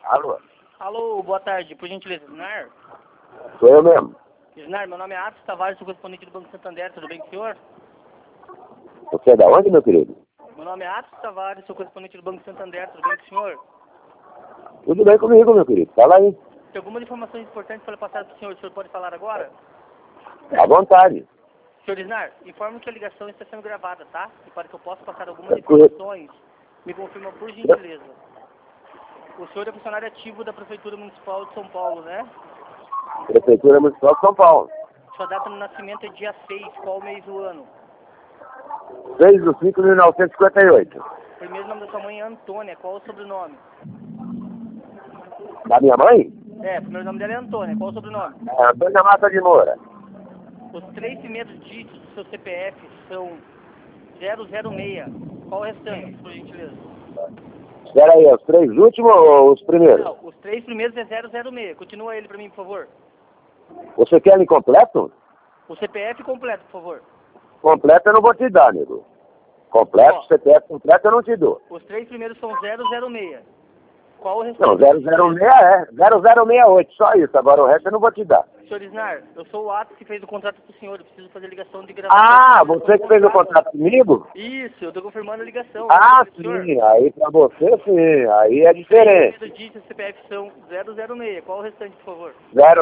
Alô? Alô, boa tarde. Por gentileza, Isnar? Sou eu mesmo. Isnar, meu nome é Atos Tavares, sou correspondente do Banco Santander. Tudo bem com o senhor? Você é da onde, meu querido? Meu nome é Atos Tavares, sou correspondente do Banco Santander. Tudo bem com o senhor? Tudo bem comigo, meu querido. Fala aí. Tem algumas informações importantes para passar para o senhor pode falar agora? À vontade. Senhor Isnar, informo que a ligação está sendo gravada, tá? E para que eu possa passar algumas Tranquilo. informações, me confirma por gentileza. O senhor é funcionário ativo da Prefeitura Municipal de São Paulo, né? Prefeitura Municipal de São Paulo. Sua data de nascimento é dia 6, qual mês do ano? 6/5/1958. Primeiro nome da sua mãe é Antônia, qual o sobrenome? Da minha mãe? É, o primeiro nome dela é Antônia, qual o sobrenome? É Antônia Mata de Moura. Os 3 primeiros dígitos do seu CPF são 006. Qual o restante, por gentileza? Espera aí, os 3 últimos ou os primeiros? Não, os 3 primeiros é 006. Continua ele para mim, por favor. Você quer ele completo? O CPF completo, por favor. Completo eu não vou te dar, nego. Completo, Ó. CPF completo eu não te dou. Os 3 primeiros são 006. Qual o Não, restante? 006 é 0068, só isso. Agora o resto eu não vou te dar. Senhor Isnar, eu sou o Atos que fez o contrato com o senhor. Eu preciso fazer ligação de gravação. Ah, você que fez o contrato comigo? Isso, eu estou confirmando a ligação. Ah, Senhor, sim, aí pra você sim, aí é diferente. os dígitos do CPF são 006. Qual o restante, por favor?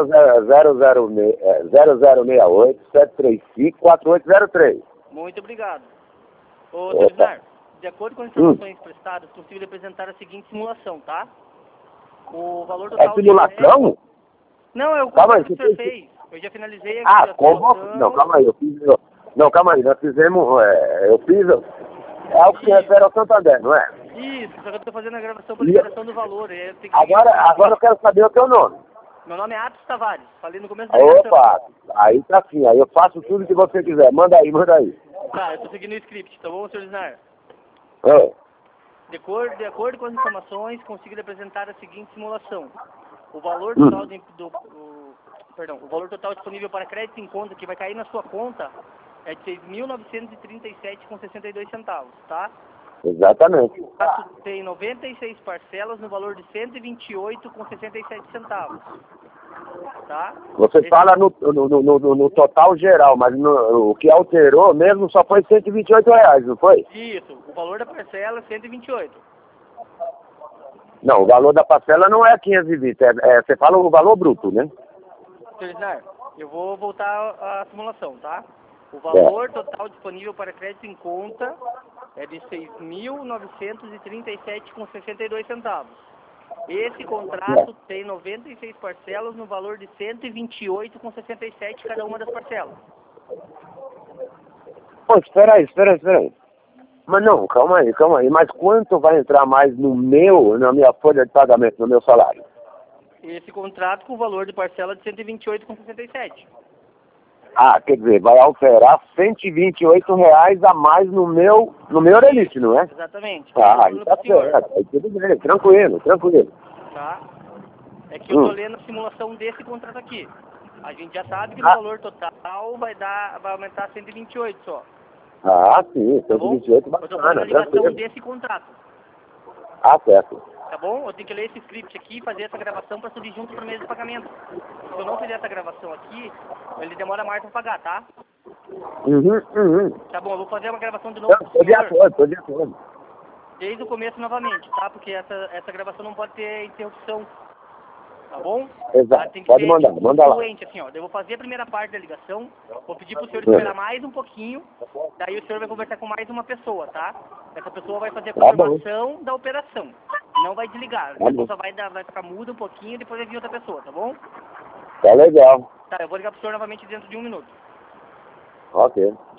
0068 735 4803. Muito obrigado. Ô, Opa. senhor Isnar, de acordo com as informações prestadas, consigo apresentar a seguinte simulação, tá? O valor É total simulação? Não, é o Calma aí, contrato que o você senhor fez- fez. Eu já finalizei Ah, a como? simulação. Não, calma aí, Não, calma aí, nós fizemos, eu fiz, é algo que se refere ao Santander, não é? Isso, só que eu estou fazendo a gravação para liberação do valor. E aí eu tenho que... Agora eu quero saber o teu nome. Meu nome é Atos Tavares, falei no começo da ligação. Opa, aí tá assim, aí eu faço tudo que você quiser, manda aí, manda aí. Tá, eu estou seguindo o script, tá bom, senhor Isnar? Ô, De acordo com as informações, consigo apresentar a seguinte simulação. O valor total o valor total disponível para crédito em conta que vai cair na sua conta é de R$ 6.937,62 centavos, tá? exatamente. O contrato tem 96 parcelas no valor de R$ 128,67 centavos, tá? Você fala no total geral, mas o que alterou mesmo só foi R$ 128, não foi? Isso, o valor da parcela é 128. Não, o valor da parcela não é 520, você fala o valor bruto, né? Senhor Isnar, eu vou voltar à simulação, tá? O valor total disponível para crédito em conta é de R$ 6.937,62 centavos. Esse contrato tem 96 parcelas no valor de R$ 128,67 cada uma das parcelas. Pô, espera aí. Mas não, calma aí. Mas quanto vai entrar mais na minha folha de pagamento, no meu salário? Esse contrato com o valor de parcela de R$ 128,67. Ah, quer dizer, vai alterar R$ 128 a mais no meu Elite, não é? Exatamente. Ah, aí tá certo, aí tudo bem, tranquilo. Tá? É que eu tô lendo a simulação desse contrato aqui. A gente já sabe que no valor total vai aumentar 128 só. Ah, sim, Tá bom? 128 Eu tô fazendo a bacana, ligação tranquilo. desse contrato. Ah, certo. Tá bom? Eu tenho que ler esse script aqui e fazer essa gravação para subir junto para o mês de pagamento. Se eu não fizer essa gravação aqui, ele demora mais para pagar, tá? Tá bom, eu vou fazer uma gravação de novo pro Tô de senhor. acordo. Desde o começo novamente, tá? Porque essa gravação não pode ter interrupção. Tá bom? Exato, Tem que pode ser mandar, manda lá. fluente, assim, ó. Eu vou fazer a primeira parte da ligação, vou pedir pro senhor esperar mais um pouquinho, daí o senhor vai conversar com mais uma pessoa, tá? Essa pessoa vai fazer a confirmação da operação. Não vai desligar. A pessoa só vai ficar muda um pouquinho e depois vai vir outra pessoa, tá bom? Tá legal. Tá, eu vou ligar pro senhor novamente dentro de 1 minuto. Ok.